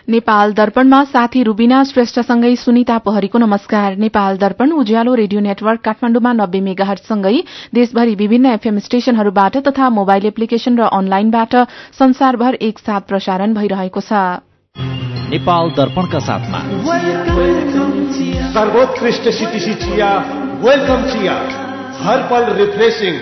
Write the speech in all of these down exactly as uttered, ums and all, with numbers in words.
नेपाल दर्पणमा साथी रुबिना श्रेष्ठसँगै सुनिता पहरीको नमस्कार। नेपाल दर्पण उज्यालो रेडियो नेटवर्क काठमाण्डुमा नब्बे मेगाहर्जसँगै देशभरि विभिन्न एफएम स्टेशनहरूबाट तथा मोबाइल एप्लिकेशन र अनलाइनबाट संसारभर एकसाथ प्रसारण भइरहेको छ। नेपाल दर्पणका साथमा सर्वोत्कृष्ट सिटिसी चिया, वेलकम चिया, हर पल रिफ्रेशिङ।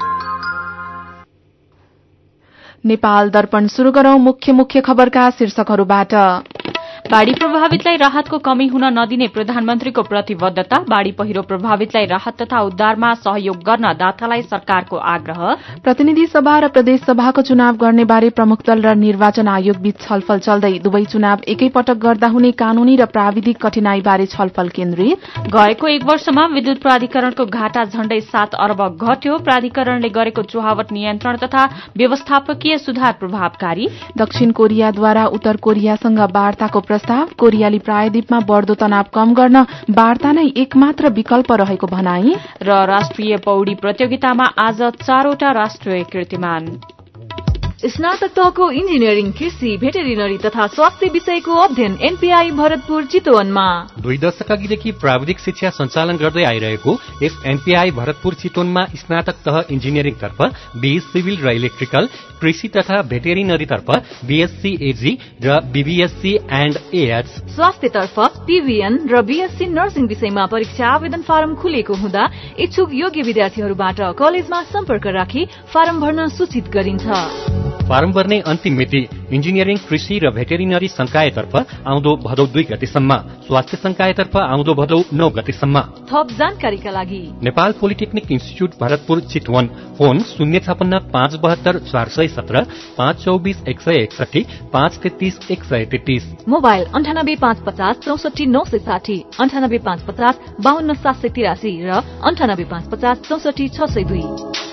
नेपाल दर्पण शुरू गरौं मुख्य मुख्य खबरका शीर्षकहरूबाट। बाढ़ी प्रभावितलाई राहतको कमी हुन नदिने प्रधानमन्त्रीको प्रतिबद्धता। बाढ़ी पहिरो प्रभावितलाई राहत तथा उद्धारमा सहयोग गर्न दातालाई सरकारको आग्रह। प्रतिनिधि सभा र प्रदेश सभाको चुनाव गर्ने बारे प्रमुख दल र निर्वाचन आयोग बीच छलफल चल्दै। दुवै चुनाव एकै पटक गर्दा हुने कानूनी र प्राविधिक कठिनाई बारे छलफल केन्द्रित। गएको एक वर्षमा विद्युत प्राधिकरणको घाटा झण्डै सात अर्ब घट्यो। प्राधिकरणले गरेको चुहावट नियन्त्रण तथा व्यवस्थापकीय सुधार प्रभावकारी। दक्षिण कोरियाद्वारा उत्तर कोरियासँग वार्ताको प्रस्ताव। कोरियाली प्रायद्वीपमा बढ़दो तनाव कम गर्न वार्ता नै एकमात्र विकल्प रहेको भनाई। र राष्ट्रिय पौडी प्रतियोगितामा आज चारवटा राष्ट्रिय कीर्तिमान। स्नातक तहको इन्जिनियरिङ, कृषि, भेटेरिनरी तथा स्वास्थ्य विषयको अध्ययन एनपीआई भरतपुर चितवनमा। दुई दशक अघिदेखि प्राविधिक शिक्षा सञ्चालन गर्दै आइरहेको यस एनपीआई भरतपुर चितवनमा स्नातक तह इन्जिनियरिङ तर्फ बीएस सिभिल र इलेक्ट्रिकल, कृषि तथा भेटेरिनरी तर्फ बीएससी एजी र बीबीएससी एण्ड एएड्स, स्वास्थ्य तर्फ पीवीएन र बीएससी नर्सिङ विषयमा परीक्षा आवेदन फारम खुलेको हुँदा इच्छुक योग्य विद्यार्थीहरूबाट कलेजमा सम्पर्क राखी फारम भर्न सूचित गरिन्छ। फारम भर्ने अन्तिम मिति इन्जिनियरिङ, कृषि र भेटेरिनरी संकायतर्फ आउँदो भदौ दुई गतेसम्म, स्वास्थ्य संकायतर्फ आउँदो भदौ नौ गतेसम्म। थप जानकारीका लागि Nepal polytechnic institute Bharatpur Chitwan, phone शून्य छपन्न पाँच बहत्तर चार सय सत्र, पाँच चौबिस एक सय एकसठी, पाँच तेत्तीस एक सय तेत्तीस, मोबाइल अन्ठानब्बे पाँच पचास चौसठी नौ सय साठी, अन्ठानब्बे पाँच पचास बाहन्न सात सय तिरासी र अन्ठानब्बे पाँच पचास चौसठी छ सय दुई।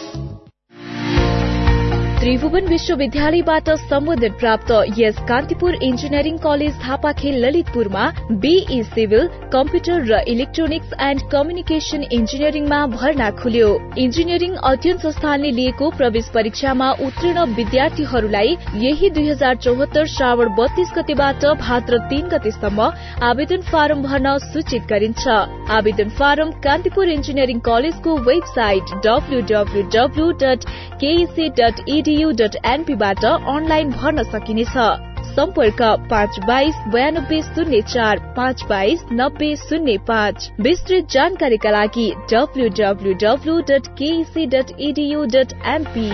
त्रिभुवन विश्वविद्यालयबाट सम्बोधन प्राप्त यस कान्तिपुर इन्जिनियरिङ कलेज थापाखेल ललितपुरमा बीई सिभिल, कम्प्युटर र इलेक्ट्रोनिक्स एण्ड कम्युनिकेशन इन्जिनियरिङमा भर्ना खुल्यो। इन्जिनियरिङ अध्ययन संस्थानले लिएको प्रवेश परीक्षामा उत्तीर्ण विद्यार्थीहरूलाई यही दुई हजार चौहत्तर श्रावण बत्तीस गतेबाट भाद्र तीन गतेसम्म आवेदन फारम भर्न सूचित गरिन्छ। आवेदन फारम कान्तिपुर इन्जिनियरिङ कलेजको website W W W dot KEC dot ED dot एनपीबाट अनलाइन भर्न सकिनेछ। सम्पर्क पाँच बाइस बयानब्बे शून्य चार, पाँच बाइस नब्बे शून्य पाँच। विस्तृत जानकारीका लागि W W W dot KEC dot ED dot NP.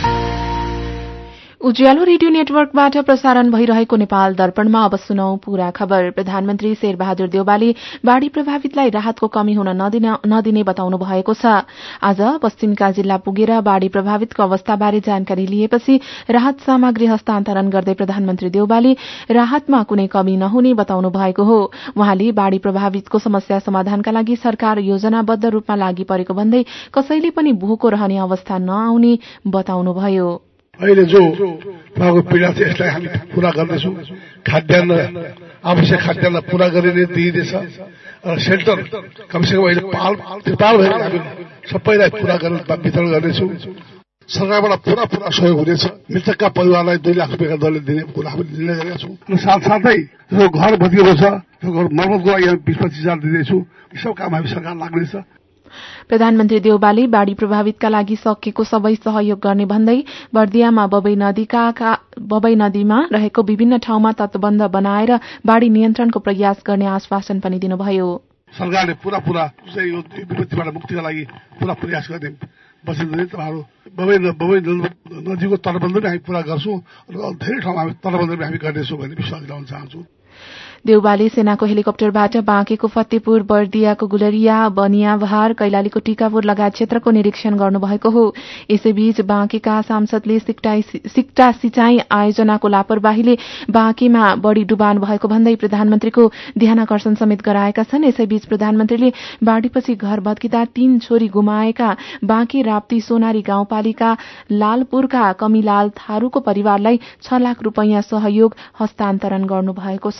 Ujyaalo radio नेटवर्कबाट प्रसारण भइरहेको नेपाल दर्पणमा अब सुनौ पूरा खबर। प्रधानमन्त्री शेरबहादुर देउवाले बाढ़ी प्रभावितलाई राहतको कमी हुन नदिने बताउनु भएको छ। आज पश्चिमका जिल्ला पुगेर बाढ़ी प्रभावितको अवस्थाबारे जानकारी लिएपछि राहत सामग्री हस्तान्तरण गर्दै प्रधानमन्त्री देउवाले राहतमा कुनै कमी नहुने बताउनु भएको हो। उहाँले बाढ़ी प्रभावितको समस्या समाधानका लागि सरकार योजनाबद्ध रूपमा लागि परेको भन्दै कसैले पनि भूको रहने अवस्था नआउने बताउनुभयो। अहिले जो उहाँको पीडा छ यसलाई हामी पूरा गर्दैछौँ। खाद्यान्न, आवश्यक खाद्यान्न पूरा गरिने दिइनेछ र सेल्टर कमसेकम अहिले पाल त्रिपाल भएर हामी सबैलाई पूरा गरेर वितरण गर्नेछौँ। सरकारबाट पूरा पूरा सहयोग हुनेछ। मृतकका परिवारलाई दुई लाख रुपियाँका दरले दिने कुरा हामीले निर्णय गरेका छौँ। र साथसाथै जो घर भत्किएको छ त्यो घर मर्मतको लागि बिस पच्चिस हजार दिँदैछौँ। यी सब काम हामी सरकार लाग्नेछ। प्रधानमन्त्री देउवाले बाढ़ी प्रभावितका लागि सकेको सबै सहयोग गर्ने भन्दै बर्दियामा बबई नदीका बबई नदीमा रहेको विभिन्न ठाउँमा तटबन्ध बनाएर बाढ़ी नियन्त्रणको प्रयास गर्ने आश्वासन पनि दिनुभयो। सरकारले पूरा पूरा यो विपत्तिबाट मुक्तिका लागि पूरा प्रयास गर्ने बसेर तपाईँहरू बबई बबई नदीको तटबन्ध पनि हामी पूरा गर्छौँ र धेरै ठाउँमा हामी तटबन्ध पनि हामी गर्नेछौँ भन्ने विश्वास दिलाउन चाहन्छु। देउवाले सेनाको हेलिकप्टरबाट बाँकेको फतेपुर, बर्दियाको गुलरिया, बनियाबहार, कैलालीको टीकापुर लगायत क्षेत्रको निरीक्षण गर्नुभएको हो। यसैबीच बाँकेका सांसदले सिक्टा सिंचाई आयोजनाको लापरवाहीले बाँकेमा बढ़ी डुबान भएको भन्दै प्रधानमन्त्रीको ध्यानाकर्षण समेत गराएका छन्। यसैबीच प्रधानमन्त्रीले बाढ़ीपछि घर भत्किँदा तीन छोरी गुमाएका बाँके राप्ती सोनारी गाउँपालिका लालपुरका कमिलाल थारूको परिवारलाई छ लाख रूपियाँ सहयोग हस्तान्तरण गर्नुभएको छ।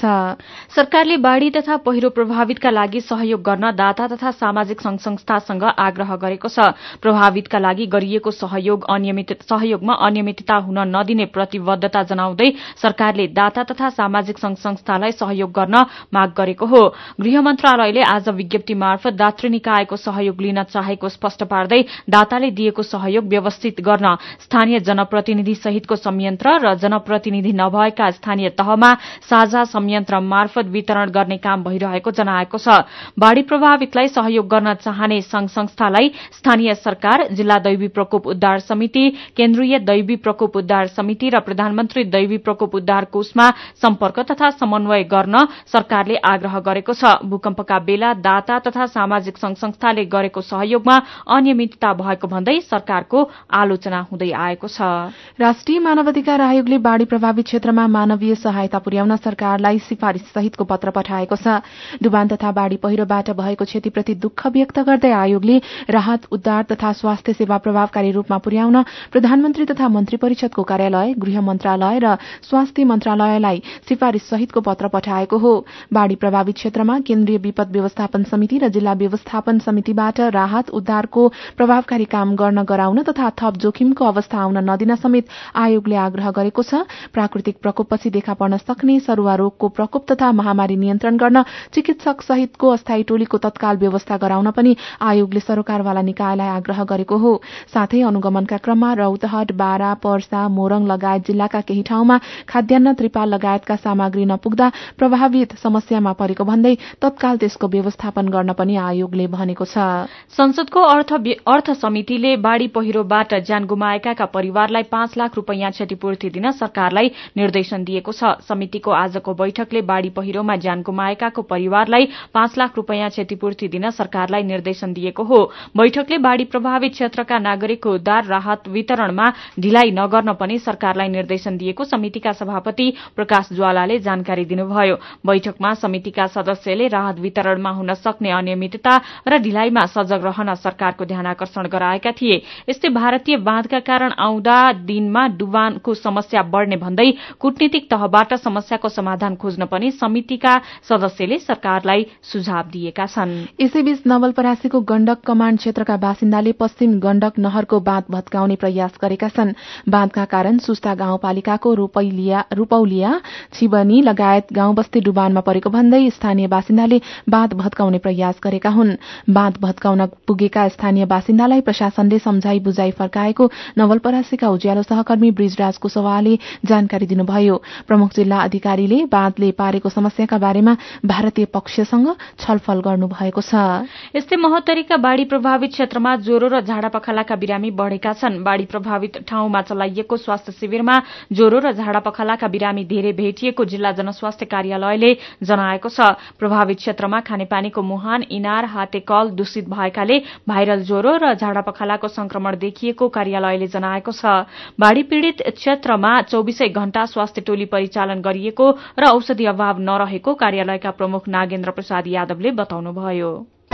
सरकारले बाढ़ी तथा पहिरो प्रभावितका लागि सहयोग गर्न दाता तथा सामाजिक संघ संस्थासँग आग्रह गरेको छ। प्रभावितका लागि गरिएको सहयोग अनियमित सहयोगमा अनियमितता हुन नदिने प्रतिबद्धता जनाउँदै सरकारले दाता तथा सामाजिक संघ संस्थालाई सहयोग गर्न माग गरेको हो। गृह मन्त्रालयले आज विज्ञप्ति मार्फत दातृ निकायको सहयोग लिन चाहेको स्पष्ट पार्दै दाताले दिएको सहयोग व्यवस्थित गर्न स्थानीय जनप्रतिनिधि सहितको संयन्त्र र जनप्रतिनिधि नभएका स्थानीय तहमा साझा संयन्त्र मार्फत वितरण गर्ने काम भइरहेको जनाएको छ। बाढ़ी प्रभावितलाई सहयोग गर्न चाहने संघ संस्थालाई स्थानीय सरकार, जिल्ला दैवी प्रकोप उद्धार समिति, केन्द्रीय दैवी प्रकोप उद्धार समिति र प्रधानमन्त्री दैवी प्रकोप उद्धार कोषमा सम्पर्क तथा समन्वय गर्न सरकारले आग्रह गरेको छ। भूकम्पका बेला दाता तथा सामाजिक संघ संस्थाले गरेको सहयोगमा अनियमितता भएको भन्दै सरकारको आलोचना हुँदै आएको छ। राष्ट्रिय मानवाधिकार आयोगले बाढ़ी प्रभावित क्षेत्रमा मानवीय सहायता पुर्याउन सरकारलाई सिफारिश सहितको पत्र पठाएको छ। डुबान तथा बाढ़ी पहिरोबाट भएको क्षतिप्रति दुःख व्यक्त गर्दै आयोगले राहत, उद्धार तथा स्वास्थ्य सेवा प्रभावकारी रूपमा पुर्याउन प्रधानमन्त्री तथा मन्त्री परिषदको कार्यालय, गृह मन्त्रालय र स्वास्थ्य मन्त्रालयलाई सिफारिश सहितको पत्र पठाएको हो। बाढ़ी प्रभावित क्षेत्रमा केन्द्रीय विपद व्यवस्थापन समिति र जिल्ला व्यवस्थापन समितिबाट राहत, उद्धारको प्रभावकारी काम गर्न गराउन तथा थप जोखिमको अवस्था आउन नदिन समेत आयोगले आग्रह गरेको छ। प्राकृतिक प्रकोपपछि देखा पर्न सक्ने सरुवा रोगको प्रकोप तथा महामारी नियन्त्रण गर्न चिकित्सक सहितको अस्थायी टोलीको तत्काल व्यवस्था गराउन पनि आयोगले सरकारवाला निकायलाई आग्रह गरेको हो। साथै अनुगमनका क्रममा रौतहट, बारा, पर्सा, मोरङ लगायत जिल्लाका केही ठाउँमा खाद्यान्न, त्रिपाल लगायतका सामग्री नपुग्दा प्रभावित समस्यामा परेको भन्दै तत्काल त्यसको व्यवस्थापन गर्न पनि आयोगले भनेको छ। संसदको अर्थ अर्थ समितिले बाढ़ी पहिरोबाट ज्यान गुमाएकाका परिवारलाई पाँच लाख रूपियाँ क्षतिपूर्ति दिन सरकारलाई निर्देशन दिएको छ। समितिको आजको बैठकले बाढ़ी पहिरोमा ज्यान गुमाएकाको परिवारलाई पाँच लाख रूपियाँ क्षतिपूर्ति दिन सरकारलाई निर्देशन दिएको हो। बैठकले बाढ़ी प्रभावित क्षेत्रका नागरिकको उद्धार, राहत वितरणमा ढिलाइ नगर्न पनि सरकारलाई निर्देशन दिएको समितिका सभापति प्रकाश ज्वालाले जानकारी दिनुभयो। बैठकमा समितिका सदस्यले राहत वितरणमा हुन सक्ने अनियमितता र ढिलाइमा सजग रहन सरकारको ध्यानाकर्षण गराएका थिए। यस्तै भारतीय बाँधका कारण आउँदा दिनमा डुबानको समस्या बढ़ने भन्दै कूटनीतिक तहबाट समस्याको समाधान खोज्न पनि समितिका सदस्यले सरकारलाई सुझाव दिएका छन्। यसैबीच नवलपरासीको गण्डक कमाण्ड क्षेत्रका बासिन्दाले पश्चिम गण्डक नहरको बाँध भत्काउने प्रयास गरेका छन्। बाँधका कारण सुस्ता गाउँपालिकाको रूपौलिया, छिबनी लगायत गाउँ बस्ती डुबानमा परेको भन्दै स्थानीय बासिन्दाले बाँध भत्काउने प्रयास गरेका हुन्। बाँध भत्काउन पुगेका स्थानीय बासिन्दालाई प्रशासनले सम्झाई बुझाई फर्काएको नवलपरासीका उज्यालो सहकर्मी ब्रिजराज कुशवाहाले जानकारी दिनुभयो। प्रमुख जिल्ला अधिकारीले बाँधले पारेको समस्याका बारेमा भारतीय पक्षसँग छलफल गर्नुभएको छ। यस्तै महोत्तरीका बाढ़ी प्रभावित क्षेत्रमा ज्वरो र झाडा पखालाका बिरामी बढ़ेका छन्। बाढ़ी प्रभावित ठाउँमा चलाइएको स्वास्थ्य शिविरमा ज्वरो र झाडा पखालाका बिरामी धेरै भेटिएको जिल्ला जनस्वास्थ्य कार्यालयले जनाएको छ। प्रभावित क्षेत्रमा खानेपानीको मुहान, इनार, हातेकल दूषित भएकाले भाइरल ज्वरो र झाडा पखालाको संक्रमण देखिएको कार्यालयले जनाएको छ। बाढ़ी पीड़ित क्षेत्रमा चौबीसै घण्टा स्वास्थ्य टोली परिचालन गरिएको र औषधि अभाव नरहेको कार्यालयका प्रमुख नागेन्द्र प्रसाद यादवले बताउनुभयो।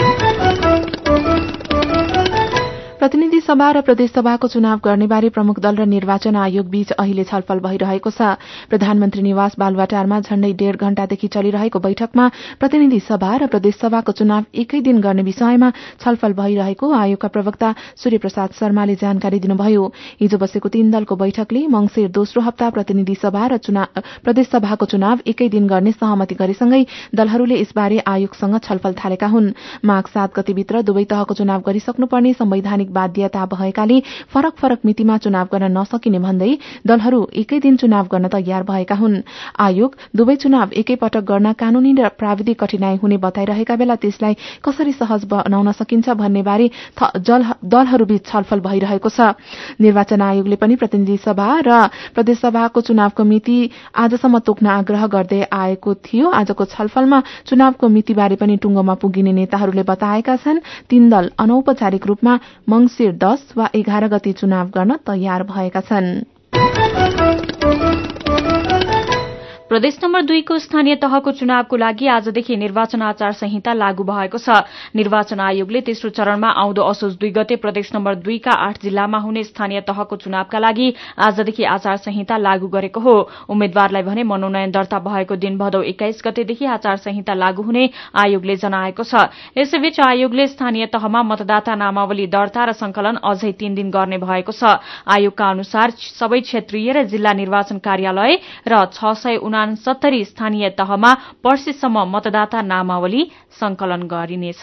प्रतिनिधि सभा र प्रदेशसभाको चुनाव गर्नेबारे प्रमुख दल र निर्वाचन आयोग बीच अहिले छलफल भइरहेको छ। प्रधानमन्त्री निवास बालुवाटारमा झण्डै डेढ़ घण्टादेखि चलिरहेको बैठकमा प्रतिनिधि सभा र प्रदेशसभाको चुनाव एकै दिन गर्ने विषयमा छलफल भइरहेको आयोगका प्रवक्ता सूर्यप्रसाद शर्माले जानकारी दिनुभयो। हिजो बसेको तीन दलको बैठकले मंगिर दोस्रो हप्ता प्रतिनिधि सभा र प्रदेशसभाको चुनाव एकै दिन गर्ने सहमति गरेसँगै दलहरूले यसबारे आयोगसँग छलफल थालेका हुन्। माघ सात गतेभित्र दुवै तहको चुनाव गरिसक्नुपर्ने संवैधानिक बाध्यता भएकाले फरक फरक मितिमा चुनाव गर्न नसकिने भन्दै दलहरू एकै दिन चुनाव गर्न तयार भएका हुन्। आयोग दुवै चुनाव एकै पटक गर्न कानूनी र प्राविधिक कठिनाई हुने बताइरहेका बेला त्यसलाई कसरी सहज बनाउन सकिन्छ भन्ने बारे दलहरूबीच छलफल भइरहेको छ। निर्वाचन आयोगले पनि प्रतिनिधि सभा र प्रदेशसभाको चुनावको मिति आजसम्म तोक्न आग्रह गर्दै आएको थियो। आजको छलफलमा चुनावको मितिबारे पनि टुङ्गोमा पुगिने नेताहरूले बताएका छन्। तीन दल अनौपचारिक रूपमा मंगिर दस वा एघार गते चुनाव गर्न तयार भएका छन्। प्रदेश नम्बर दुईको स्थानीय तहको चुनावको लागि आजदेखि निर्वाचन आचार संहिता लागू भएको छ। निर्वाचन आयोगले तेस्रो चरणमा आउँदो असोज दुई गते प्रदेश नम्बर दुईका आठ जिल्लामा हुने स्थानीय तहको चुनावका लागि आजदेखि आचार संहिता लागू गरेको हो। उम्मेद्वारलाई भने मनोनयन दर्ता भएको दिन भदौ एक्काइस गतेदेखि आचार संहिता लागू हुने आयोगले जनाएको छ। यसैबीच आयोगले स्थानीय तहमा मतदाता नामावली दर्ता र संकलन अझै तीन दिन गर्ने भएको छ। आयोगका अनुसार सबै क्षेत्रीय र जिल्ला निर्वाचन कार्यालय र छ सय उनासत्तरी स्थानीय तहमा पर्सिसम्म मतदाता नामावली संकलन गरिनेछ।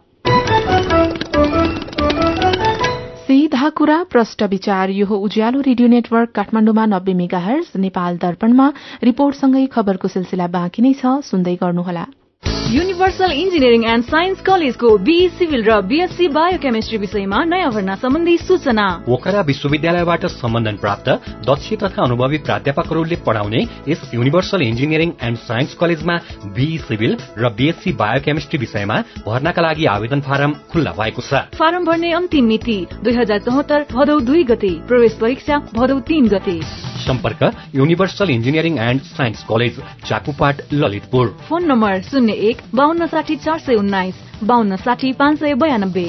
सीधा कुरा प्रष्ट विचार। यो हो उज्यालो रेडियो नेटवर्क काठमाडौँमा नब्बे मेगाहर्ज, नेपाल दर्पणमा रिपोर्टसँगै खबरको सिलसिला बाँकी नै छ, सुन्दै गर्नुहोला। युनिभर्सल इन्जिनियरिङ एण्ड साइन्स कलेजको बीई सिभिल र बीएससी बायोकेमिस्ट्री विषयमा नयाँ भर्ना सम्बन्धी सूचना। पोखरा विश्वविद्यालयबाट सम्बन्धन प्राप्त दक्ष तथा अनुभवी प्राध्यापकहरूले पढाउने यस युनिभर्सल इन्जिनियरिङ एण्ड साइन्स कलेजमा बीई सिभिल र बीएससी बायोकेमिस्ट्री विषयमा भर्नाका लागि आवेदन फारम खुल्ला भएको छ। फारम भर्ने अन्तिम मिति दुई हजार चौहत्तर भदौ दुई गते, प्रवेश परीक्षा भदौ तीन गते। सम्पर्क universal engineering and science college, Chakupat, Lalitpur. Phone number शून्य एक बाहन्न साठी चार सय उन्नाइस बाहन्न साठी पाँच सय बयानब्बे।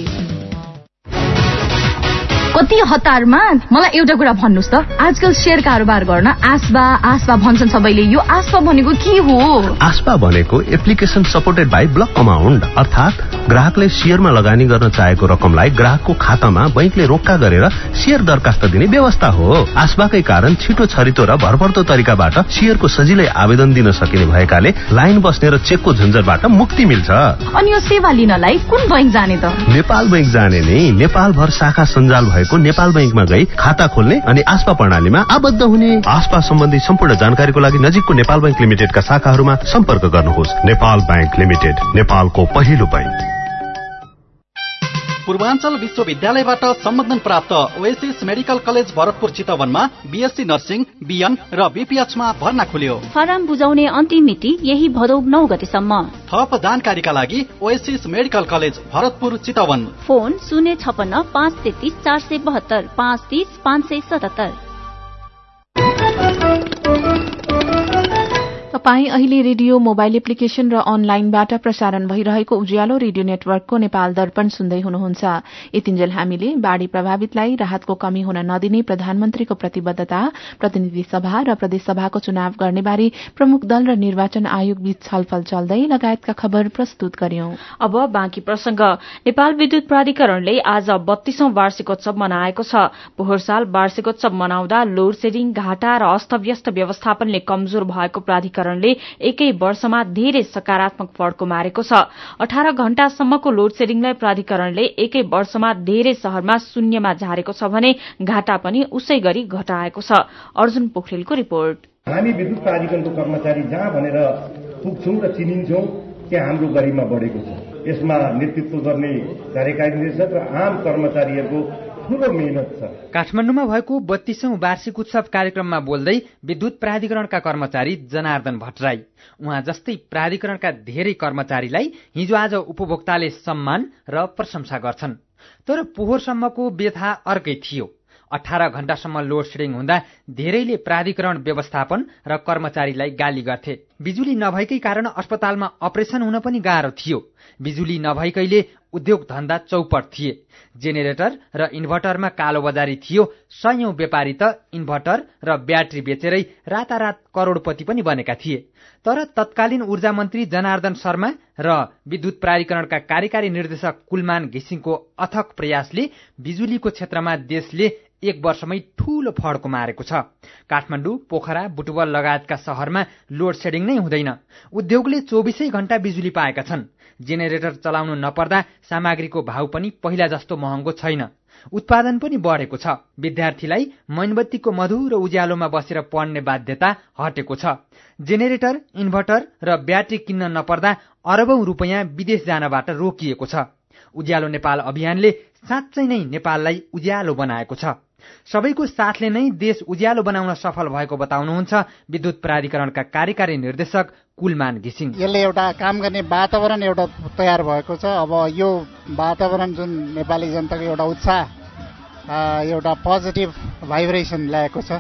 कति हतारमा। मलाई एउटा कुरा भन्नुस् त, आजकल शेयर कारोबार गर्न आस्बा आस्बा भन्छन् सबैले। यो आस्बा भनेको के हो? आस्बा भनेको application supported by block amount, अर्थात् ग्राहकले शेयरमा लगानी गर्न चाहेको रकमलाई ग्राहकको खातामा बैंकले रोक्का गरेर शेयर दरखास्त दिने व्यवस्था हो। आस्बाकै कारण छिटो छरितो र भरपर्दो तरिकाबाट शेयरको सजिलै आवेदन दिन सकिने भएकाले लाइन बस्ने र चेकको झन्झटबाट मुक्ति मिल्छ। अनि यो सेवा लिनलाई कुन बैंक जाने त? नेपाल बैंक जाने नै। नेपाल भर शाखा सञ्जाल भएको नेपाल बैंकमा गई खाता खोल्ने अनि आस्पा प्रणालीमा आबद्ध हुने। आस्पा सम्बन्धी सम्पूर्ण जानकारीको लागि नजिकको नेपाल बैंक लिमिटेडका शाखाहरूमा सम्पर्क गर्नुहोस्। नेपाल बैंक लिमिटेड, नेपालको पहिलो बैंक। पूर्वाञ्चल विश्वविद्यालयबाट सम्बन्धन प्राप्त ओएसएस मेडिकल कलेज भरतपुर चितवनमा बीएससी नर्सिङ, बीएन र बीपीएचमा भर्ना खुल्यो। फारम बुझाउने अन्तिम मिति यही भदौ नौ गतेसम्म। थप जानकारीका लागि OSS medical college Bharatpur Chitwan. Phone शून्य छपन्न पाँच तेत्तिस चार सय बहत्तर पाँच तीस पाँच सय सतहत्तर। तपाई अहिले रेडियो मोबाइल एप्लिकेशन र अनलाइनबाट प्रसारण भइरहेको उज्यालो रेडियो नेटवर्कको नेपाल दर्पण सुन्दै हुनुहुन्छ। यतिन्जेल हामीले बाढ़ी प्रभावितलाई राहतको कमी हुन नदिने प्रधानमन्त्रीको प्रतिबद्धता, प्रतिनिधि सभा र प्रदेश सभाको चुनाव गर्नेबारे प्रमुख दल र निर्वाचन आयोग बीच छलफल चल्दै लगायतका खबर प्रस्तुत गर्यौं। अब बाँकी प्रसंग। नेपाल विद्युत प्राधिकरणले आज बत्तीसौं वार्षिकोत्सव मनाएको छ। पोहोर साल वार्षिकोत्सव मनाउँदा लोड सेडिङ, घाटा र अस्तव्यस्त व्यवस्थापनले कमजोर भएको प्राधिकरणले एकै वर्षमा धेरै सकारात्मक फड्को मारेको छ। अठार घण्टासम्मको लोड सेडिङलाई प्राधिकरणले एकै वर्षमा धेरै शहरमा शून्यमा झारेको छ भने घाटा पनि उसै गरी घटाएको छ। अर्जुन पोखरेलको रिपोर्ट। हामी विद्युत प्राधिकरणको कर्मचारी जहाँ भनेर पुग्छौं र चिनिन्छौं त्यहाँ हाम्रो गरिमा बढेको छ। यसमा नेतृत्व गर्ने कार्यकारी निर्देशक र आम कर्मचारीहरूको ठूलो मेहनत छ। काठमाडौँमा भएको बत्तीसौं वार्षिक उत्सव कार्यक्रममा बोल्दै विद्युत प्राधिकरणका कर्मचारी जनार्दन भट्टराई, उहाँ जस्तै प्राधिकरणका धेरै कर्मचारीलाई हिजो आज उपभोक्ताले सम्मान र प्रशंसा गर्छन्। तर पोहोरसम्मको व्यथा अर्कै थियो। अठार घण्टासम्म लोड सेडिङ हुँदा धेरैले प्राधिकरण व्यवस्थापन र कर्मचारीलाई गाली गर्थे। बिजुली नभएकै कारण अस्पतालमा अपरेसन हुन पनि गाह्रो थियो। बिजुली नभएकैले उद्योग धन्दा चौपट थिए। जेनेरेटर र इन्भर्टरमा कालोबजारी थियो। सयौं व्यापारी त इन्भर्टर र ब्याट्री बेचेरै रातारात करोडपति पनि बनेका थिए। तर तत्कालीन ऊर्जा मन्त्री जनार्दन शर्मा र विद्युत प्राधिकरणका कार्यकारी निर्देशक कुलमान घिसिङको अथक प्रयासले बिजुलीको क्षेत्रमा देशले एक वर्षमै ठूलो फड्को मारेको छ। काठमाडौँ, पोखरा, बुटवल लगायतका शहरमा लोड सेडिङ नै हुँदैन। उद्योगले चौबिसै घण्टा बिजुली पाएका छन्। जेनेरेटर चलाउनु नपर्दा सामग्रीको भाव पनि पहिला जस्तो महँगो छैन। उत्पादन पनि बढेको छ। विद्यार्थीलाई मैनबत्तीको मधुर उज्यालोमा बसेर पढ्ने बाध्यता हटेको छ। जेनेरेटर, इन्भर्टर र ब्याट्री किन्न नपर्दा अरबौं रुपियाँ विदेश जानबाट रोकिएको छ। उज्यालो नेपाल अभियानले साँच्चै नै नेपाललाई उज्यालो बनाएको छ। सबैको साथले नै देश उज्यालो बनाउन सफल भएको बताउनुहुन्छ विद्युत प्राधिकरणका कार्यकारी निर्देशक कुलमान घिसिङ। यसले एउटा काम गर्ने वातावरण एउटा तयार भएको छ। अब यो वातावरण जुन नेपाली जनताको एउटा उत्साह, एउटा पोजिटिभ भाइब्रेसन ल्याएको छ,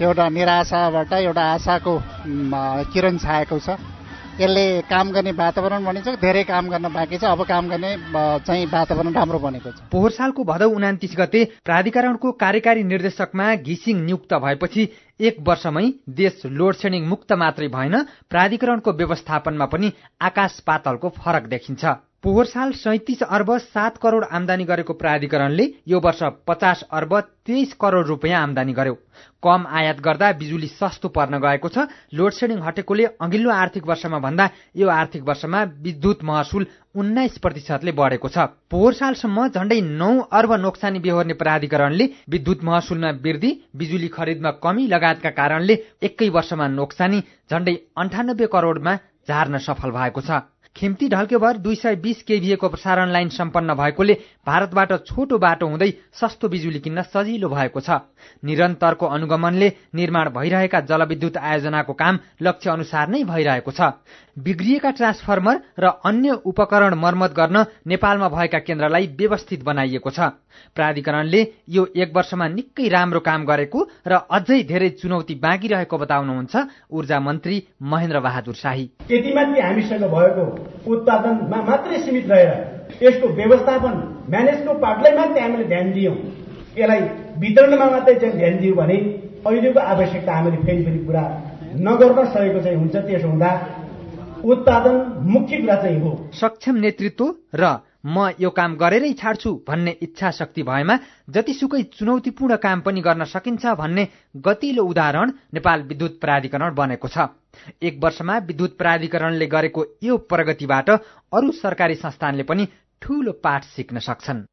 एउटा निराशाबाट एउटा आशाको किरण छाएको छ। यसले काम गर्ने वातावरण बनिन्छ, धेरै काम गर्न बाँकी छ, अब काम गर्ने चाहिँ वातावरण राम्रो बनेको छ। पोहोर सालको भदौ उनातिस गते प्राधिकरणको कार्यकारी निर्देशकमा घिसिङ नियुक्त भएपछि एक वर्षमै देश लोड सेडिङ मुक्त मात्रै भएन, प्राधिकरणको व्यवस्थापनमा पनि आकाश पातलको फरक देखिन्छ। पोहोर साल सैतिस अर्ब सात करोड़ आमदानी गरेको प्राधिकरणले यो वर्ष पचास अर्ब तेइस करोड़ रुपियाँ आमदानी गर्यो। कम आयात गर्दा बिजुली सस्तो पर्न गएको छ। लोड सेडिङ हटेकोले अघिल्लो आर्थिक वर्षमा भन्दा यो आर्थिक वर्षमा विद्युत महसुल उन्नाइस प्रतिशतले बढेको छ। पोहोर सालसम्म झण्डै नौ अर्ब नोक्सानी बेहोर्ने प्राधिकरणले विद्युत महसुलमा वृद्धि, बिजुली खरिदमा कमी लगायतका कारणले एकै वर्षमा नोक्सानी झण्डै अन्ठानब्बे करोड़मा झार्न सफल भएको छ। खिम्ती ढल्केभर दुई सय बीस केभीएको प्रसारण लाइन सम्पन्न भएकोले भारतबाट छोटो बाटो हुँदै सस्तो बिजुली किन्न सजिलो भएको छ। निरन्तरको अनुगमनले निर्माण भइरहेका जलविद्युत आयोजनाको काम लक्ष्य अनुसार नै भइरहेको छ। बिग्रिएका ट्रान्सफर्मर र अन्य उपकरण मर्मत गर्न नेपालमा भएका केन्द्रलाई व्यवस्थित बनाइएको छ। प्राधिकरणले यो एक वर्षमा निकै राम्रो काम गरेको र अझै धेरै चुनौती बाँकी रहेको बताउनुहुन्छ ऊर्जा मन्त्री महेन्द्र बहादुर शाही। यति मात्रै हामीसँग भएको उत्पादनमा मात्रै सीमित रहेर यसको व्यवस्थापन म्यानेजको पार्टलाई मात्रै हामीले ध्यान दियौं, यसलाई वितरणमा मात्रै चाहिँ ध्यान दियौं भने अहिलेको आवश्यकता हामीले फेरि फेरि पूरा नगर्न सकेको चाहिँ हुन्छ। त्यसो हुँदा उत्पादन मुख्य कुरा चाहिँ हो। सक्षम नेतृत्व र म यो काम गरेरै छाड्छु भन्ने इच्छा शक्ति भएमा जतिसुकै चुनौतीपूर्ण काम पनि गर्न सकिन्छ भन्ने गतिलो उदाहरण नेपाल विद्युत प्राधिकरण बनेको छ। एक वर्षमा विद्युत प्राधिकरणले गरेको यो प्रगतिबाट अरू सरकारी संस्थानले पनि ठूलो पाठ सिक्न सक्छन्।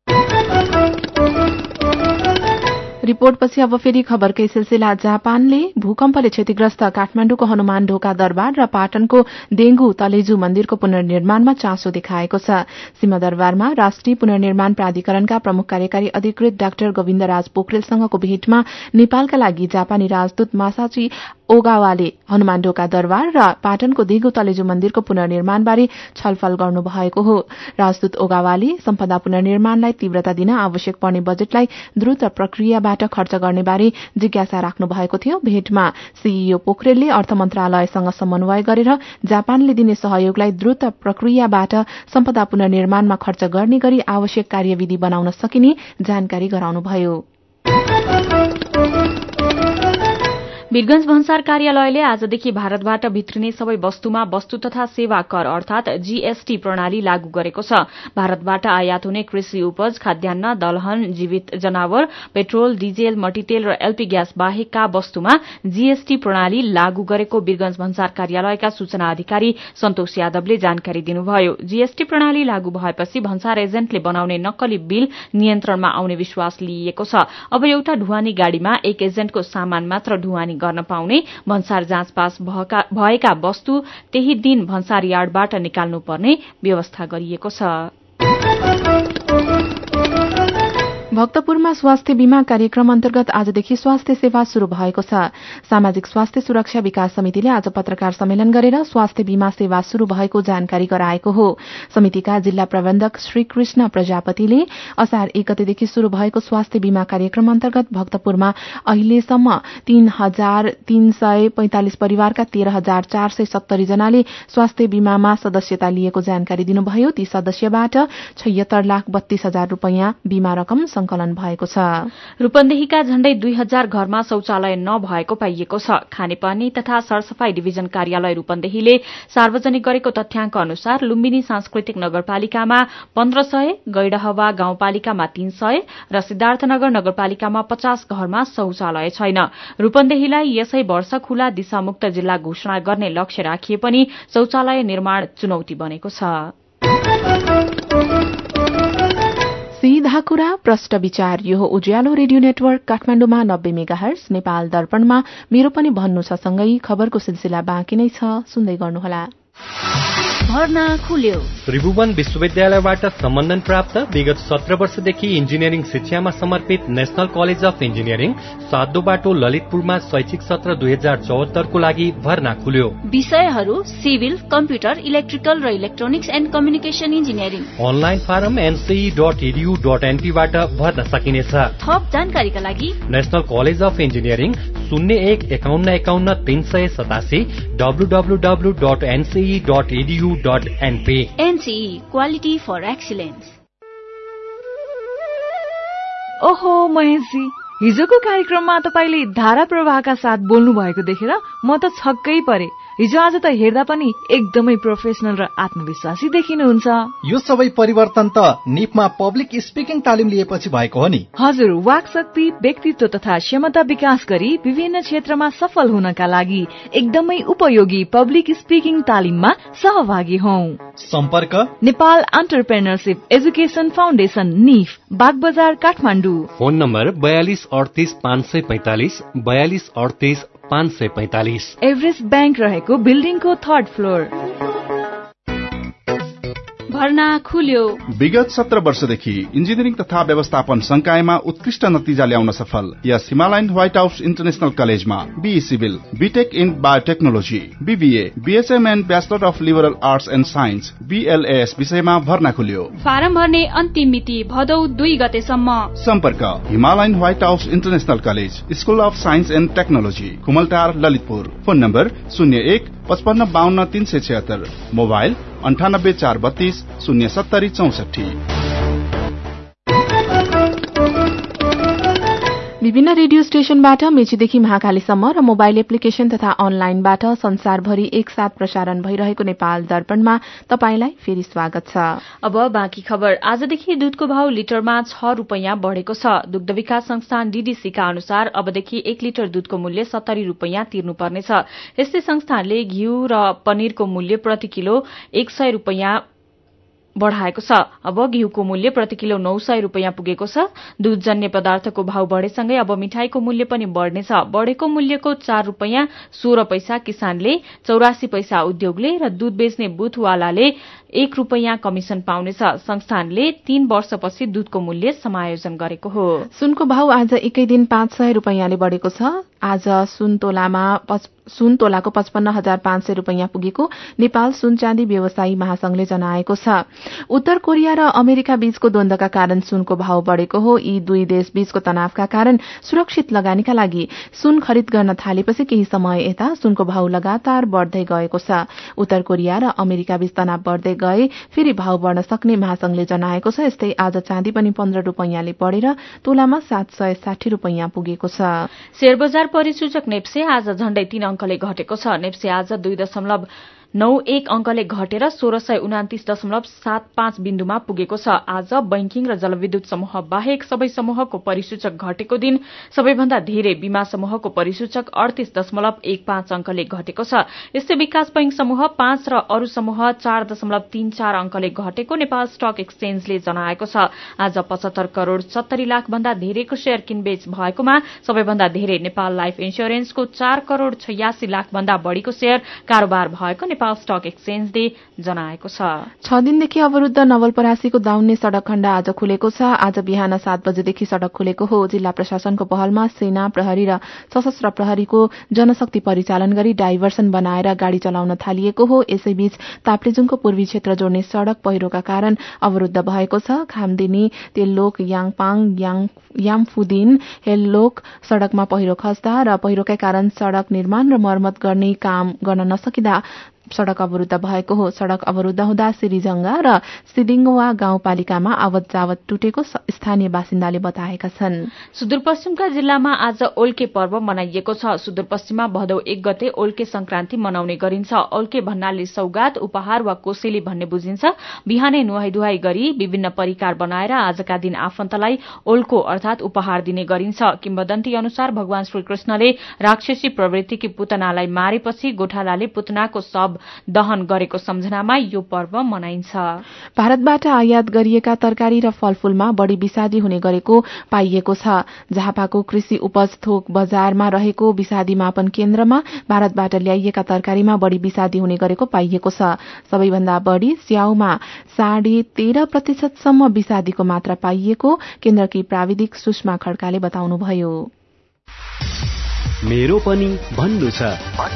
रिपोर्टपछि अब फेरि खबरकै सिलसिला। जापानले भूकम्पले क्षतिग्रस्त काठमाडौँको हनुमान ढोका दरबार र पाटनको देङ्गु तलेजु मन्दिरको पुनर्निर्माणमा चासो देखाएको छ। सिंहदरबारमा राष्ट्रिय पुनर्निर्माण प्राधिकरणका प्रमुख कार्यकारी अधिकृत डाक्टर गोविन्दराज पोखरेलसँगको भेटमा नेपालका लागि जापानी राजदूत मासाची ओगावाले हनुमान ढोका दरबार र पाटनको देगु तलेजु मन्दिरको पुनर्निर्माणबारे छलफल गर्नुभएको हो। राजदूत ओगावाले सम्पदा पुनर्निर्माणलाई तीव्रता दिन आवश्यक पर्ने बजेटलाई द्रुत प्रक्रियाबाट खर्च गर्ने बारे जिज्ञासा राख्नु भएको थियो। भेटमा सीईओ पोखरेलले अर्थ मन्त्रालयसँग समन्वय गरेर जापानले दिने सहयोगलाई द्रुत प्रक्रियाबाट सम्पदा पुनर्निर्माणमा खर्च गर्ने गरी आवश्यक कार्यविधि बनाउन सकिने जानकारी गराउनुभयो। वीरगंज भन्सार कार्यालयले आजदेखि भारतबाट भित्रिने सबै वस्तुमा वस्तु तथा सेवा कर अर्थात जीएसटी प्रणाली लागू गरेको छ। भारतबाट आयात हुने कृषि उपज, खाद्यान्न, दलहन, जीवित जनावर, पेट्रोल, डिजेल, मट्टीतेल र एलपी ग्यास बाहेकका वस्तुमा जीएसटी प्रणाली लागू गरेको वीरगंज भन्सार कार्यालयका सूचना अधिकारी सन्तोष यादवले जानकारी दिनुभयो। जीएसटी प्रणाली लागू भएपछि भन्सार एजेन्टले बनाउने नक्कली बिल नियन्त्रणमा आउने विश्वास लिइएको छ। अब एउटा ढुवानी गाड़ीमा एक एजेन्टको सामान मात्र ढुवानी गर्न पाउने, भन्सार जाँच पास भएका वस्तु त्यही दिन भन्सार यार्डबाट निकाल्नुपर्ने व्यवस्था गरिएको छ। भक्तपुरमा स्वास्थ्य बीमा कार्यक्रम अन्तर्गत आजदेखि स्वास्थ्य सेवा शुरू भएको छ। सामाजिक स्वास्थ्य सुरक्षा विकास समितिले आज पत्रकार सम्मेलन गरेर स्वास्थ्य बीमा सेवा शुरू भएको जानकारी गराएको हो। समितिका जिल्ला प्रबन्धक श्री कृष्ण प्रजापतिले असार एक गतेदेखि शुरू भएको स्वास्थ्य बीमा कार्यक्रम अन्तर्गत भक्तपुरमा अहिलेसम्म तीन हजार तीन सय पैंतालिस परिवारका तेह्र हजार चार सय सत्तरी जनाले स्वास्थ्य बीमामा सदस्यता लिएको जानकारी दिनुभयो। ती सदस्यबाट छयत्तर लाख बत्तीस हजार रूपियाँ बीमा रकम संकलन भएको छ। रूपन्देहीका झण्डै दुई हजार घरमा शौचालय नभएको पाइएको छ। खानेपानी तथा सरसफाई डिभिजन कार्यालय रूपन्देहीले सार्वजनिक गरेको तथ्याङ्क अनुसार लुम्बिनी सांस्कृतिक नगरपालिकामा पन्ध्र सय, गैडहवा गाउँपालिकामा तीन सय र सिद्धार्थनगर नगरपालिकामा पचास घरमा शौचालय छैन। रूपन्देहीलाई यसै वर्ष खुला दिशामुक्त जिल्ला घोषणा गर्ने लक्ष्य राखिए पनि शौचालय निर्माण चुनौती बनेको छ। सीधा कुरा प्रष्ट विचार, यो उज्यालो रेडियो नेटवर्क काठमाडौँमा नब्बे मेगाहर्ज, नेपाल दर्पणमा मेरो पनि भन्नु छ सँगै खबरको सिलसिला बाँकी नै छ, सुन्दै गर्नुहोला। भर्ना खुल्यो। त्रिभुवन विश्वविद्यालयबाट सम्बन्धन प्राप्त विगत सत्र वर्षदेखि इन्जिनियरिङ शिक्षामा समर्पित नेशनल कलेज अफ इन्जिनियरिङ सातो बाटो ललितपुरमा शैक्षिक सत्र दुई हजार चौहत्तरको लागि भर्ना खुल्यो। विषयहरू सिभिल, कम्प्युटर, इलेक्ट्रिकल र electronics and communication engineering. Online form NCE dot EDU dot एनपीबाट भर्न सकिनेछ। थप जानकारीका लागि नेशनल कलेज अफ इन्जिनियरिङ शून्य एक एकाउन्न एकाउन्न तीन सय सतासी W W W dot NCE dot EDU dot NP. NCE quality for excellence. ओहो महेशजी, हिजोको कार्यक्रममा तपाईले धारा प्रवाहका साथ बोल्नु भएको देखेर म त छक्कै परे। हिजो आज त हेर्दा पनि एकदमै प्रोफेसनल र आत्मविश्वासी देखिनुहुन्छ। यो सबै परिवर्तन त निपमा पब्लिक स्पिकिङ तालिम लिएपछि भएको हो नि। हजुर, वाक शक्ति, व्यक्तित्व तथा क्षमता विकास गरी विभिन्न क्षेत्रमा सफल हुनका लागि एकदमै उपयोगी पब्लिक स्पिकिङ तालिममा सहभागी हौं। सम्पर्क Nepal entrepreneurship education foundation, NEF, Bagbazar, Kathmandu. Phone number बयालिस अडतिस पाँच सय पैंतालिस बयालिस अडतिस पाँच सय पैंतालिस। एभरेस्ट ब्याङ्क रहेको बिल्डिङको थर्ड फ्लोर। भर्ना खुल्यो। विगत सत्र वर्षदेखि इन्जिनियरिङ तथा व्यवस्थापन संकायमा उत्कृष्ट नतिजा ल्याउन सफल यस हिमालयन व्हाइट हाउस इन्टरनेशनल कलेजमा BE civil, BTech in biotechnology, BBA, BSM and bachelor of liberal arts and science, BLAS विषयमा भर्ना खुल्यो। फारम भर्ने अन्तिम मिति भदौ दुई गतेसम्म। सम्पर्क Himalayan White House International college, school of science and technology, Kumaltar, Lalitpur. Phone number शून्य एक पचपन्न बाहन्न तीन सय छिहत्तर। मोबाइल अन्ठानब्बे चार बत्तीस शून्य सत्तरी चौसठी। विभिन्न रेडियो स्टेशनबाट मेचीदेखि महाकालीसम्म र मोबाइल एप्लिकेशन तथा अनलाइनबाट संसारभरि एकसाथ प्रसारण भइरहेको नेपाल दर्पणमा तपाईंलाई फेरि स्वागत छ। अब बाँकी खबर। आजदेखि दूधको भाव लिटरमा छ रूपैयाँ बढ़ेको छ। दुग्ध विकास संस्थान डीडीसीका अनुसार अबदेखि एक लिटर दूधको मूल्य सत्तरी रूपैयाँ तिर्नुपर्नेछ। यस्तै संस्थानले घिउ र पनिरको मूल्य प्रति किलो एक सय रूपैयाँ बढ़ाएको छ। अब घिउको मूल्य प्रति किलो नौ सय रूपैयाँ पुगेको छ। दूधजन्य पदार्थको भाव बढ़ेसँगै अब मिठाईको मूल्य पनि बढ़नेछ। बढ़ेको मूल्यको चार रूपैयाँ सोह्र पैसा किसानले, चौरासी पैसा उद्योगले र दूध बेच्ने बुथवालाले एक रूपैयाँ कमिशन पाउनेछ। संस्थानले तीन वर्षपछि दूधको मूल्य समायोजन गरेको हो। सुनको भाव आज एकै दिन पाँच सय रूपैयाँले बढ़ेको छ। आज सुन तोलामा सुन तोलाको पचपन्न हजार पाँच सय रूपैयाँ पुगेको नेपाल सुन चाँदी व्यवसायी महासंघले जनाएको छ। उत्तर कोरिया र अमेरिका बीचको द्वन्द्वका कारण सुनको भाव बढ़ेको हो। यी दुई देश बीचको तनावका कारण सुरक्षित लगानीका लागि सुन खरिद गर्न थालेपछि केही समय यता सुनको भाव लगातार बढ़दै गएको छ। उत्तर कोरिया र अमेरिका बीच तनाव बढ़दै गए फेरि भाव बढ़न सक्ने महासंघले जनाएको छ। यस्तै आज चाँदी पनि पन्ध्र रूपैयाँले बढ़ेर तोलामा सात सय साठी रूपैयाँ पुगेको छ। शेयर बजार परिसूचक नेप्से आज झण्डै तीन अंकले घटेको छ। नेप्से आज दुई दशमलव नौ एक अंकले घटेर सोह्र सय उनातिस दशमलव सात पाँच बिन्दुमा पुगेको छ। आज बैंकिङ र जलविद्युत समूह बाहेक सबै समूहको परिसूचक घटेको दिन। सबैभन्दा धेरै बीमा समूहको परिसूचक अडतीस दशमलव एक पाँच अंकले घटेको छ। यस्तै विकास बैंक समूह पाँच र अरू समूह चार दशमलव तीन चार अंकले घटेको नेपाल स्टक एक्सचेन्जले जनाएको छ। आज पचहत्तर करोड़ सत्तरी लाख भन्दा धेरैको शेयर किनबेच भएकोमा सबैभन्दा धेरै नेपाल लाइफ इन्स्योरेन्सको चार करोड़ छयासी लाख भन्दा बढ़ीको शेयर कारोबार भएको नेपाल स्टक एक्सचेन्जले जनाएको छ। छ दिनदेखि अवरूद्ध नवलपरासीको दाउन्ने सड़क खण्ड आज खुलेको छ। आज बिहान सात बजेदेखि सड़क खुलेको हो। जिल्ला प्रशासनको पहलमा सेना, प्रहरी र सशस्त्र प्रहरीको जनशक्ति परिचालन गरी डाइभर्सन बनाएर गाड़ी चलाउन थालिएको हो। यसैबीच ताप्लेजुङको पूर्वी क्षेत्र जोड्ने सड़क पहिरोका कारण अवरूद्ध भएको छ। खामदिनी, तेल्लोक, याङपाङ, यामफुदिन, हेल्लोक सड़कमा पहिरो खस्दा र पहिरोकै कारण सड़क निर्माण र मर्मत गर्ने काम गर्न नसकिँदा सड़क अवरूद्ध भएको हो। सड़क अवरूद्ध हुँदा सिरिजंगा र सिदिङवा गाउँपालिकामा आवत जावत टुटेको स्थानीय बासिन्दाले बताएका छन्। सुदूरपश्चिमका जिल्लामा आज ओल्के पर्व मनाइएको छ। सुदूरपश्चिममा भदौ एक गते ओल्के संक्रान्ति मनाउने गरिन्छ। ओल्के भन्नाले सौगात, उपहार वा कोसेली भन्ने बुझिन्छ। बिहानै नुहाई धुवाई गरी विभिन्न परिकार बनाएर आजका दिन आफन्तलाई ओल्को अर्थात उपहार दिने गरिन्छ। किम्वदन्ती अनुसार भगवान श्रीकृष्णले राक्षसी प्रवृत्तिकी पुतनालाई मारेपछि गोठालाले पुतनाको शव दहन गरेको सम्झनामा यो पर्व मनाइन्छ। भारतबाट आयात गरिएका तरकारी र फलफूलमा बढ़ी विषादी हुने गरेको पाइएको छ। झापाको कृषि उपज थोक बजारमा रहेको विषादी मापन केन्द्रमा भारतबाट ल्याइएका तरकारीमा बढ़ी विषादी हुने गरेको पाइएको छ। सबैभन्दा बढ़ी स्याउमा साढे तेह्र प्रतिशतसम्म विषादीको मात्रा पाइएको केन्द्रकी प्राविधिक सुषमा खड्काले बताउनुभयो। मेरो पनि भन्नु छ।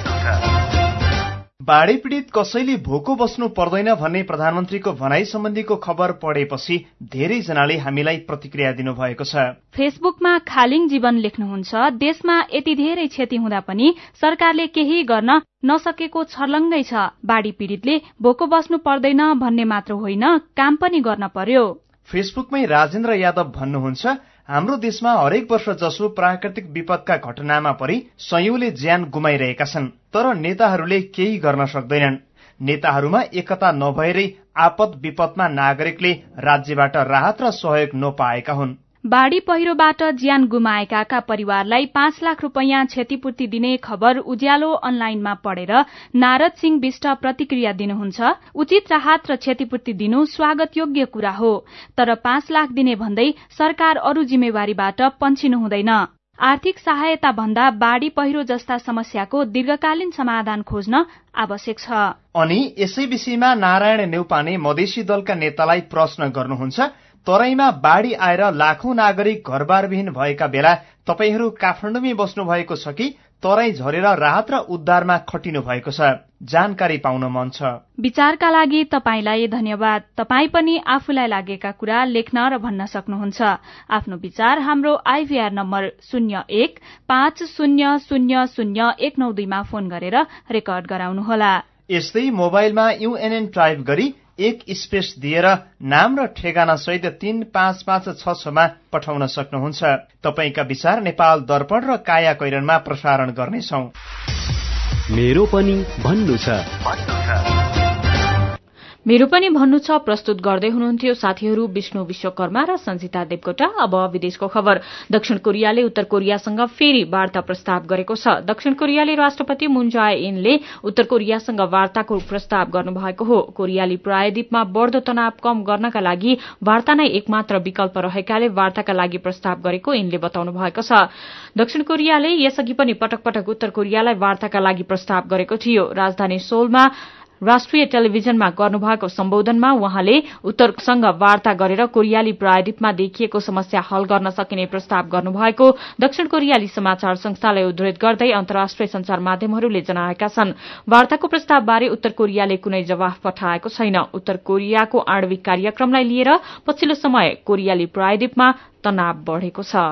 बाढ़ी पीड़ित कसैले भोको बस्नु पर्दैन भन्ने प्रधानमन्त्रीको भनाई सम्बन्धीको खबर पढेपछि धेरै जनाले हामीलाई प्रतिक्रिया दिनुभएको छ। फेसबुकमा खालिङ जीवन लेख्नुहुन्छ, देशमा यति धेरै क्षति हुँदा पनि सरकारले केही गर्न नसकेको छर्लङ्गै छ। बाढ़ी पीड़ितले भोको बस्नु पर्दैन भन्ने मात्र होइन, काम पनि गर्न पर्यो। फेसबुकमै राजेन्द्र यादव भन्नुहुन्छ, हाम्रो देशमा हरेक वर्ष जसो प्राकृतिक विपदका घटनामा परि सयौंले ज्यान गुमाइरहेका छन्, तर नेताहरूले केही गर्न सक्दैनन्। नेताहरूमा एकता नभएरै आपद विपदमा नागरिकले राज्यबाट राहत र सहयोग नपाएका हुन्। बाढ़ी पहिरोबाट ज्यान गुमाएकाका परिवारलाई पाँच लाख रूपियाँ क्षतिपूर्ति दिने खबर उज्यालो अनलाइनमा पढेर नारद सिंह विष्ट प्रतिक्रिया दिनुहुन्छ, उचित राहत र क्षतिपूर्ति दिनु स्वागत योग्य कुरा हो, तर पाँच लाख दिने भन्दै सरकार अरू जिम्मेवारीबाट पन्छिनु हुँदैन। आर्थिक सहायता भन्दा बाढ़ी पहिरो जस्ता समस्याको दीर्घकालीन समाधान खोज्न आवश्यक छ। अनि यसै विषयमा नारायण नेउपाने मधेसी दलका नेतालाई प्रश्न गर्नुहुन्छ, तराईमा बाढ़ी आएर लाखौं नागरिक घरबारविहीन भएका बेला तपाईहरू काठमाडौँमै बस्नु भएको छ कि तराई झरेर राहत र उद्धारमा खटिनु भएको छ? जानकारी पाउन मन छ। विचारका लागि तपाईलाई धन्यवाद। तपाई पनि आफूलाई लागेका कुरा लेख्न र भन्न सक्नुहुन्छ। आफ्नो विचार हाम्रो आईभीआर नम्बर शून्य एक पाँच शून्य शून्य शून्य एक नौ दुईमा फोन गरेर रेकर्ड गराउनुहोला। यस्तै मोबाइलमा यूएनएन टाइप गरी एक स्पेस दिएर नाम र ठेगाना सहित तीन पाँच पाँच छ छमा पठाउन सक्नुहुन्छ। तपाईका विचार नेपाल दर्पण र काया कैरनमा प्रसारण गर्नेछौं। मेरो पनि भन्नु छ। मेरो पनि भन्नु छ प्रस्तुत गर्दै हुनुहुन्थ्यो साथीहरू विष्णु विश्वकर्मा र सञ्जिता देवकोटा। अब विदेशको खबर। दक्षिण कोरियाले उत्तर कोरियासँग फेरि वार्ता प्रस्ताव गरेको छ। दक्षिण कोरियाले राष्ट्रपति मून जाए इनले उत्तर कोरियासँग वार्ताको प्रस्ताव गर्नुभएको हो। कोरियाली प्रायद्वीपमा बढ़दो तनाव कम गर्नका लागि वार्ता नै एकमात्र विकल्प रहेकाले वार्ताका लागि प्रस्ताव गरेको इनले बताउनु भएको छ। दक्षिण कोरियाले यसअघि पनि पटक पटक उत्तर कोरियालाई वार्ताका लागि प्रस्ताव गरेको थियो। राजधानी सोलमा राष्ट्रिय टेलिभिजनमा गर्नुभएको सम्बोधनमा उहाँले उत्तरसँग वार्ता गरेर कोरियाली प्रायद्वीपमा देखिएको समस्या हल गर्न सकिने प्रस्ताव गर्नुभएको दक्षिण कोरियाली समाचार संस्थालाई उद्धृत गर्दै अन्तर्राष्ट्रिय संचार माध्यमहरूले जनाएका छन्। वार्ताको प्रस्तावबारे उत्तर कोरियाले कुनै जवाफ पठाएको छैन। उत्तर कोरियाको आणविक कार्यक्रमलाई लिएर पछिल्लो समय कोरियाली प्रायद्वीपमा तनाव बढ़ेको छ।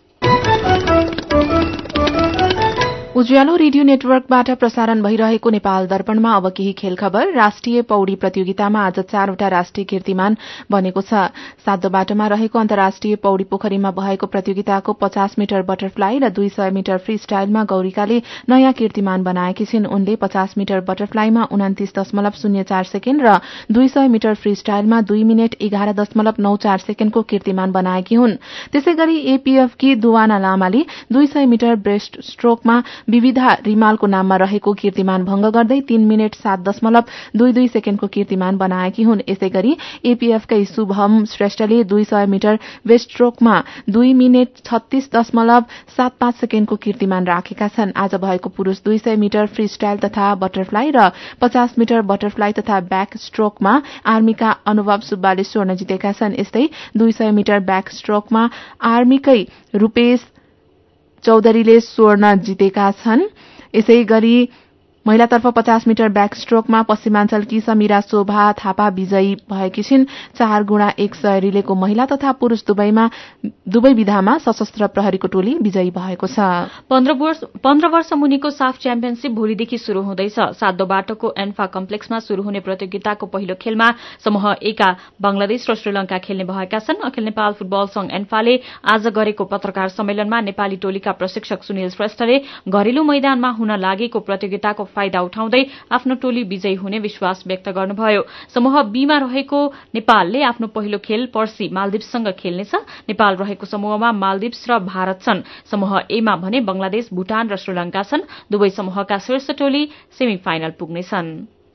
उज्यालो रेडियो नेटवर्कबाट प्रसारण भइरहेको नेपाल दर्पणमा अब केही खेल खबर। राष्ट्रिय पौडी प्रतियोगितामा आज चारवटा राष्ट्रिय कीर्तिमान बनेको छ। सातो बाटोमा रहेको अन्तर्राष्ट्रिय पौडी पोखरीमा भएको प्रतियोगिताको पचास मिटर बटरफ्लाई र दुई सय मिटर फ्री स्टाइलमा गौरीकाले नयाँ कीर्तिमान बनाएकी छिन्। उनले पचास मिटर बटरफ्लाईमा उनातिस दशमलव शून्य चार सेकेण्ड र दुई सय मिटर फ्री स्टाइलमा दुई मिनट एघार दशमलव नौ चार सेकेण्डको कीर्तिमान बनाएकी हुन्। त्यसै गरी एपीएफकी दुवाना लामाले दुई सय मिटर ब्रेस्ट स्ट्रोकमा विविधा रिमालको नाममा रहेको कीर्तिमान भंग गर्दै तीन मिनट सात दशमलव दुई दुई सेकेण्डको कीर्तिमान बनाएकी हुन्। यसै गरी एपीएफकै शुभम श्रेष्ठले दुई सय मिटर ब्रेस्ट स्ट्रोकमा दुई मिनट छत्तीस दशमलव सात पाँच सेकेण्डको कीर्तिमान राखेका छन्। आज भएको पुरूष दुई सय मिटर फ्री स्टाइल तथा बटरफ्लाई र पचास मिटर बटरफ्लाई तथा ब्याक स्ट्रोकमा आर्मीका अनुभव सुब्बाले स्वर्ण जितेका छन्। यस्तै दुई सय मिटर ब्याक स्ट्रोकमा आर्मीकै रूपेश चौधरीले स्वर्ण जितेका छन्। यसै गरी महिलातर्फ पचास मिटर ब्याक स्ट्रोकमा पश्चिमाञ्चलकी समीरा शोभा थापा विजयी भएकी छिन्। चार गुणा एक सय रिलेको महिला तथा पुरूष दुवैमा दुवै विधामा सशस्त्र प्रहरीको टोली विजयी भएको छ। पन्ध्र वर्ष मुनिको साफ च्याम्पियनशीप भोलिदेखि शुरू हुँदैछ। सातो बाटोको एन्फा कम्प्लेक्समा शुरू हुने प्रतियोगिताको पहिलो खेलमा समूह एका बंगलादेश र श्रीलंका खेल्ने भएका छन्। अखिल नेपाल फुटबल संघ एन्फाले आज गरेको पत्रकार सम्मेलनमा नेपाली टोलीका प्रशिक्षक सुनिल श्रेष्ठले घरेलु मैदानमा हुन लागेको प्रतियोगिताको फाइदा उठाउँदै आफ्नो टोली विजयी हुने विश्वास व्यक्त गर्नुभयो। समूह बीमा रहेको नेपालले आफ्नो पहिलो खेल पर्सि मालदिप्ससँग खेल्नेछ। नेपाल रहेको समूहमा मालदिप्स र भारत छन्। समूह एमा भने बंगलादेश, भूटान र श्रीलंका छन्। दुवै समूहका शीर्ष टोली सेमी फाइनल पुग्नेछन्।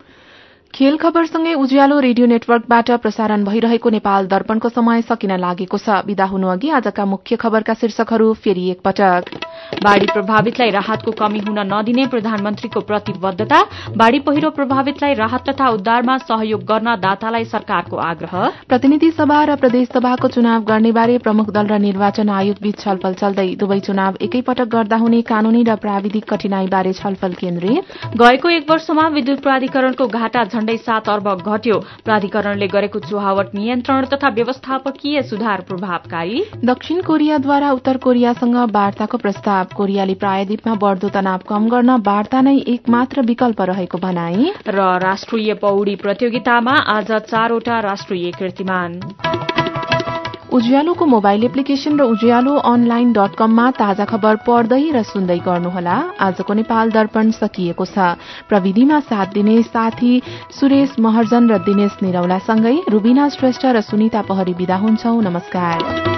खेल खबरसँगै उज्यालो रेडियो नेटवर्कबाट प्रसारण भइरहेको नेपाल दर्पणको समय सकिन लागेको छ। विदा हुनु अघि आजका मुख्य खबरका शीर्षकहरू फेरि एकपटक। बाढ़ी प्रभावितलाई राहतको कमी हुन नदिने प्रधानमन्त्रीको प्रतिबद्धता। बाढ़ी पहिरो प्रभावितलाई राहत तथा उद्धारमा सहयोग गर्न दातालाई सरकारको आग्रह। प्रतिनिधि सभा र प्रदेश सभाको चुनाव गर्नेबारे प्रमुख दल र निर्वाचन आयोग बीच छलफल चल्दै। दुवै चुनाव एकैपटक गर्दा हुने कानूनी र प्राविधिक कठिनाईबारे छलफल केन्द्रित। गएको एक वर्षमा विद्युत प्राधिकरणको घाटा झण्डै सात अर्ब घट्यो। प्राधिकरणले गरेको चुहावट नियन्त्रण तथा व्यवस्थापकीय सुधार प्रभावकारी। दक्षिण कोरियाद्वारा उत्तर कोरियासँग वार्ताको प्रस्ताव। कोरियाली प्रायद्वीपमा बढ़दो तनाव कम गर्न वार्ता नै एकमात्र विकल्प रहेको भनाई। र राष्ट्रिय पौडी प्रतियोगितामा आज चारवटा राष्ट्रिय कीर्तिमान। उज्यालोको मोबाइल एप्लिकेशन र उज्यालो अनलाइन डट कममा ताजा खबर पढ्दै र सुन्दै गर्नुहोला। आजको नेपाल दर्पण सकिएको छ। प्रविधिमा साथ दिने साथी सुरेश महर्जन र दिनेश निरौलासँगै रुबिना श्रेष्ठ र सुनिता पहरी विदा हुन्छौ। नमस्कार।